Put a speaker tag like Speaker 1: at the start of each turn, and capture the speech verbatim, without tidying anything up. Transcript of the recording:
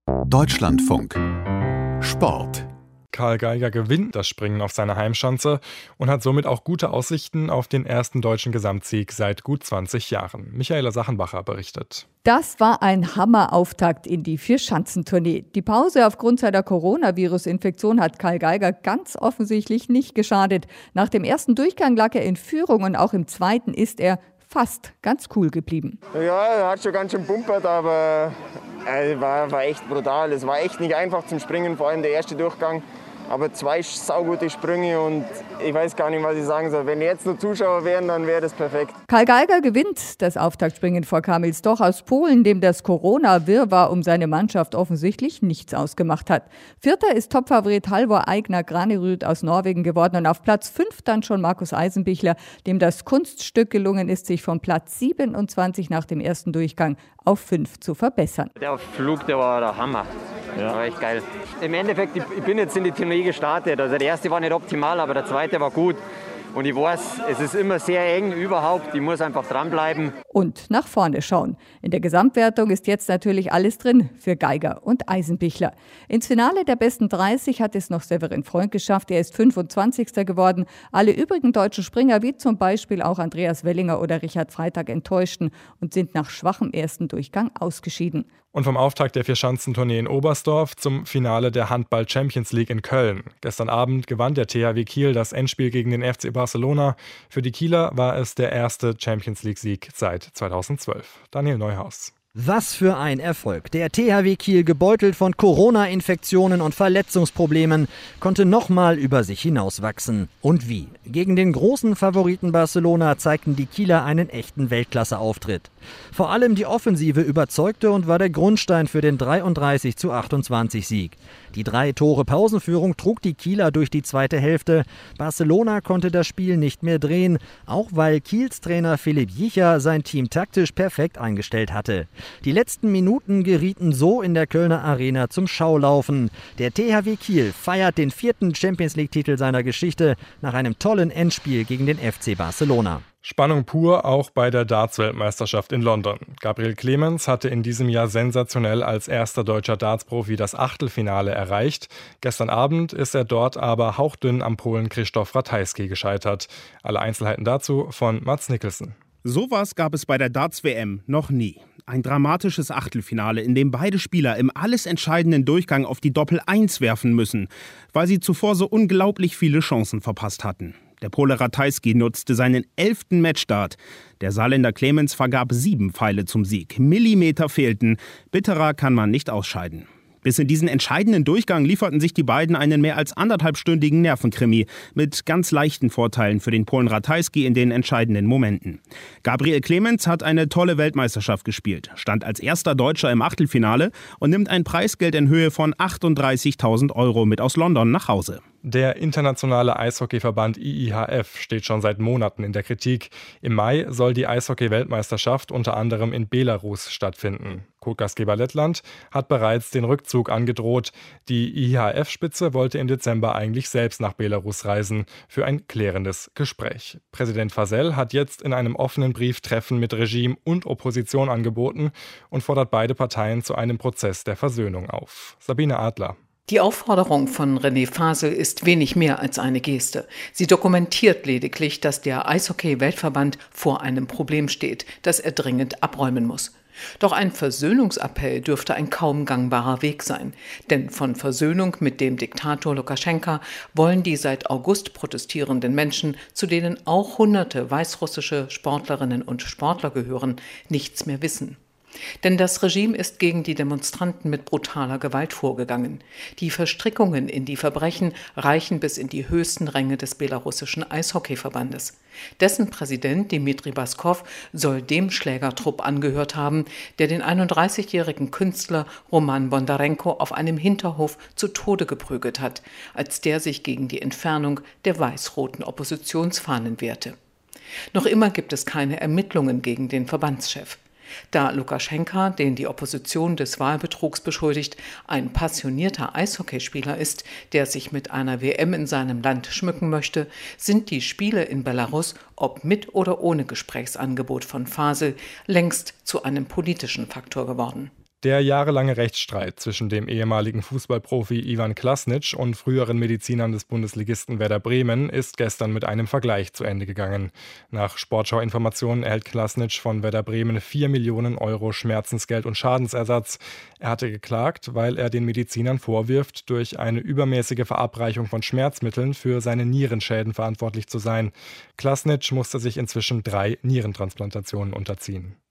Speaker 1: Deutschlandfunk Sport.
Speaker 2: Karl Geiger gewinnt das Springen auf seiner Heimschanze und hat somit auch gute Aussichten auf den ersten deutschen Gesamtsieg seit gut zwanzig Jahren. Michaela Sachenbacher berichtet.
Speaker 3: Das war ein Hammerauftakt in die Vierschanzentournee. Die Pause aufgrund seiner Coronavirus-Infektion hat Karl Geiger ganz offensichtlich nicht geschadet. Nach dem ersten Durchgang lag er in Führung und auch im zweiten ist er fast ganz cool geblieben.
Speaker 4: Ja, er hat schon ganz schön pumpert, aber es war, war echt brutal. Es war echt nicht einfach zum Springen, vor allem der erste Durchgang. Aber zwei saugute Sprünge und ich weiß gar nicht, was ich sagen soll. Wenn jetzt nur Zuschauer wären, dann wäre das perfekt.
Speaker 3: Karl Geiger gewinnt das Auftaktspringen vor Kamil Stoch aus Polen, dem das Corona-Wirrwarr um seine Mannschaft offensichtlich nichts ausgemacht hat. Vierter ist Topfavorit Halvor Egner Granerud aus Norwegen geworden und auf Platz fünf dann schon Markus Eisenbichler, dem das Kunststück gelungen ist, sich von Platz siebenundzwanzig nach dem ersten Durchgang auf fünf zu verbessern.
Speaker 5: Der Flug, der war der Hammer. Ja. War echt geil. Im Endeffekt, ich bin jetzt in die Tournee gestartet. Also der erste war nicht optimal, aber der zweite war gut. Und ich weiß, es ist immer sehr eng überhaupt. Ich muss einfach dranbleiben.
Speaker 3: Und nach vorne schauen. In der Gesamtwertung ist jetzt natürlich alles drin für Geiger und Eisenbichler. Ins Finale der besten dreißig hat es noch Severin Freund geschafft. Er ist fünfundzwanzigster geworden. Alle übrigen deutschen Springer, wie zum Beispiel auch Andreas Wellinger oder Richard Freitag, enttäuschten und sind nach schwachem ersten Durchgang ausgeschieden.
Speaker 2: Und vom Auftakt der Vierschanzentournee in Oberstdorf zum Finale der Handball Champions League in Köln. Gestern Abend gewann der T H W Kiel das Endspiel gegen den F C Barcelona. Für die Kieler war es der erste Champions League-Sieg seit zweitausendzwölf. Daniel Neuhaus.
Speaker 6: Was für ein Erfolg. Der T H W Kiel, gebeutelt von Corona-Infektionen und Verletzungsproblemen, konnte nochmal über sich hinauswachsen. Und wie? Gegen den großen Favoriten Barcelona zeigten die Kieler einen echten Weltklasse-Auftritt. Vor allem die Offensive überzeugte und war der Grundstein für den dreiunddreißig zu achtundzwanzig Sieg. Die drei Tore Pausenführung trug die Kieler durch die zweite Hälfte. Barcelona konnte das Spiel nicht mehr drehen, auch weil Kiels Trainer Philipp Jicha sein Team taktisch perfekt eingestellt hatte. Die letzten Minuten gerieten so in der Kölner Arena zum Schaulaufen. Der T H W Kiel feiert den vierten Champions-League-Titel seiner Geschichte nach einem tollen Endspiel gegen den F C Barcelona.
Speaker 2: Spannung pur auch bei der Darts-Weltmeisterschaft in London. Gabriel Clemens hatte in diesem Jahr sensationell als erster deutscher Darts-Profi das Achtelfinale erreicht. Gestern Abend ist er dort aber hauchdünn am Polen Krzysztof Ratajski gescheitert. Alle Einzelheiten dazu von Mats Nicholson.
Speaker 7: Sowas gab es bei der Darts-W M noch nie. Ein dramatisches Achtelfinale, in dem beide Spieler im alles entscheidenden Durchgang auf die Doppel eins werfen müssen, weil sie zuvor so unglaublich viele Chancen verpasst hatten. Der Pole Ratajski nutzte seinen elften Matchstart. Der Saarländer Clemens vergab sieben Pfeile zum Sieg. Millimeter fehlten. Bitterer kann man nicht ausscheiden. Bis in diesen entscheidenden Durchgang lieferten sich die beiden einen mehr als anderthalbstündigen Nervenkrimi mit ganz leichten Vorteilen für den Polen Ratajski in den entscheidenden Momenten. Gabriel Clemens hat eine tolle Weltmeisterschaft gespielt, stand als erster Deutscher im Achtelfinale und nimmt ein Preisgeld in Höhe von achtunddreißigtausend Euro mit aus London nach Hause.
Speaker 2: Der internationale Eishockeyverband I I H F steht schon seit Monaten in der Kritik. Im Mai soll die Eishockey-Weltmeisterschaft unter anderem in Belarus stattfinden. Co-Gastgeber Lettland hat bereits den Rückzug angedroht. Die I I H F-Spitze wollte im Dezember eigentlich selbst nach Belarus reisen für ein klärendes Gespräch. Präsident Fasel hat jetzt in einem offenen Brief Treffen mit Regime und Opposition angeboten und fordert beide Parteien zu einem Prozess der Versöhnung auf. Sabine Adler.
Speaker 8: Die Aufforderung von René Fasel ist wenig mehr als eine Geste. Sie dokumentiert lediglich, dass der Eishockey-Weltverband vor einem Problem steht, das er dringend abräumen muss. Doch ein Versöhnungsappell dürfte ein kaum gangbarer Weg sein. Denn von Versöhnung mit dem Diktator Lukaschenka wollen die seit August protestierenden Menschen, zu denen auch hunderte weißrussische Sportlerinnen und Sportler gehören, nichts mehr wissen. Denn das Regime ist gegen die Demonstranten mit brutaler Gewalt vorgegangen. Die Verstrickungen in die Verbrechen reichen bis in die höchsten Ränge des belarussischen Eishockeyverbandes. Dessen Präsident Dmitri Baskow soll dem Schlägertrupp angehört haben, der den einunddreißigjährigen Künstler Roman Bondarenko auf einem Hinterhof zu Tode geprügelt hat, als der sich gegen die Entfernung der weiß-roten Oppositionsfahnen wehrte. Noch immer gibt es keine Ermittlungen gegen den Verbandschef. Da Lukaschenka, den die Opposition des Wahlbetrugs beschuldigt, ein passionierter Eishockeyspieler ist, der sich mit einer W M in seinem Land schmücken möchte, sind die Spiele in Belarus, ob mit oder ohne Gesprächsangebot von Fasel, längst zu einem politischen Faktor geworden.
Speaker 2: Der jahrelange Rechtsstreit zwischen dem ehemaligen Fußballprofi Ivan Klasnic und früheren Medizinern des Bundesligisten Werder Bremen ist gestern mit einem Vergleich zu Ende gegangen. Nach Sportschau-Informationen erhält Klasnic von Werder Bremen vier Millionen Euro Schmerzensgeld und Schadensersatz. Er hatte geklagt, weil er den Medizinern vorwirft, durch eine übermäßige Verabreichung von Schmerzmitteln für seine Nierenschäden verantwortlich zu sein. Klasnic musste sich inzwischen drei Nierentransplantationen unterziehen.